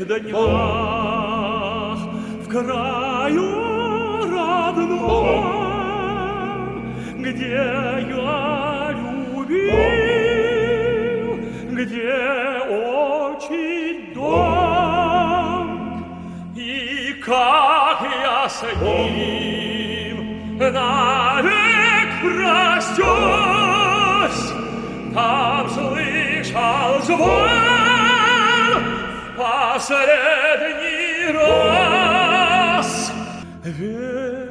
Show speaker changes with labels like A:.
A: днях в краю родном, где я любил, где очень дом, и как я с ним навек простюсь, там слышал звон последний раз.